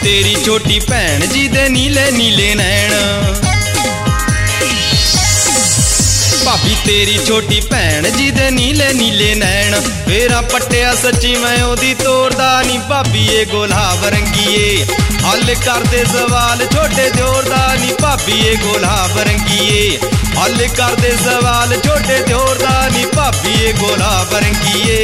तेरी छोटी भैन जी दे नीले नीले नैन। भाभी तेरी छोटी भैन जी दे नीले नीले नैन। फेरा पट्टिया सच्ची मैं ओदी तोड़दा नी भाभी ए गुलाब रंगीए। हल कर दे सवाल छोटे दियोर दा नी भाभी ए गुलाब रंगीए। हल कर दे सवाल छोटे दियोर दा नी भाभी ए गुलाब रंगीए।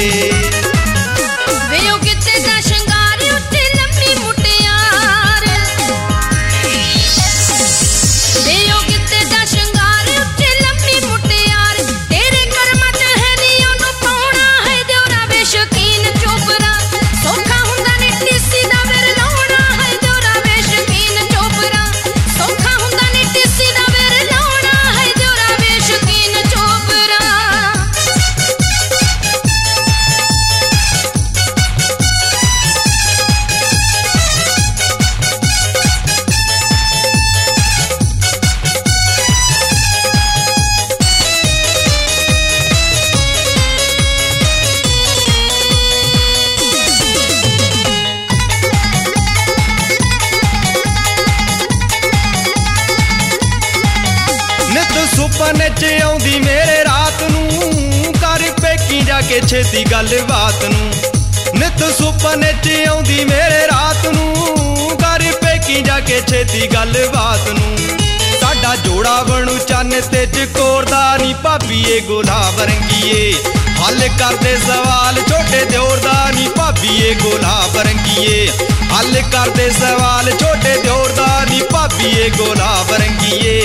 सुपने च आउंदी मेरे रात नूं कर पेकी जाके छेती गल बात नूं। नित सुपने च आउंदी मेरे रात नूं कर पेकी जाके छेती गल बात नूं। साडा जोड़ा बनू चन्न ते चकोरदा नी भाभी ए गुलाब रंगीए। हल कर दे सवाल छोटे दियोर दा नी भाभी ए गुलाब रंगीए। हल कर दे सवाल छोटे दियोर दा नी भाभी ए गुलाब रंगीए।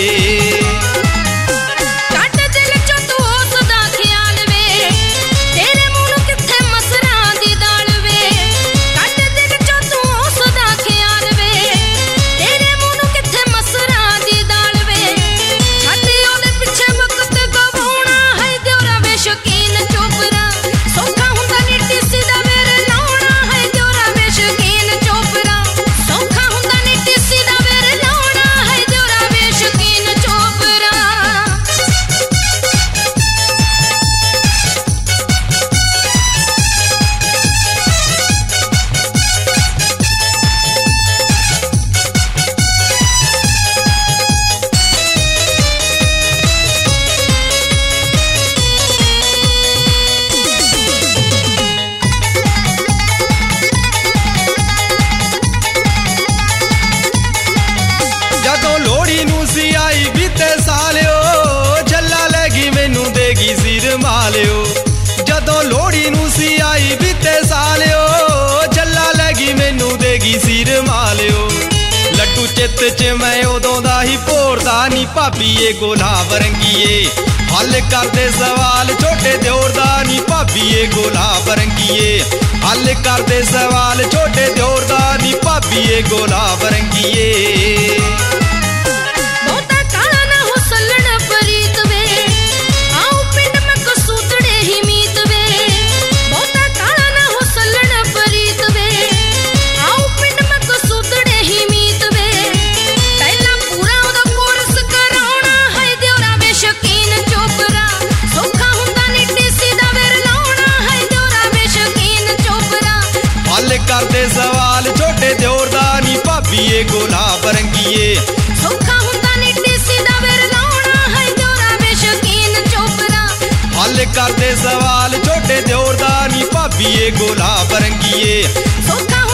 आई बीते सालियो झल्ला लगी मैनू देगी सिर मालियो। जदों लोहड़ी नूं सी आई बीते सालियो झल्ला लगी मैनू देगी सिर मालियो। लड्डू चित च मैं उदों दा ही भोरदा नी भाभी ए गुलाब रंगीए। हल कर दे सवाल छोटे दियोर दा नी भाभी ए गुलाब रंगीए। हल कर दे सवाल छोटे दियोर दा नी भाभी ए गुलाब रंगीए। कर दे सवाल छोटे दियोर दा नी भाभी ए गुलाब रंगीए। सौखा हुंदा नी टीसी दा वेर लाउणा है दियोरा वे शकीन चोपरा। हल कर दे सवाल छोटे दियोर दा नी भाभी ए गुलाब रंगीए। सौखा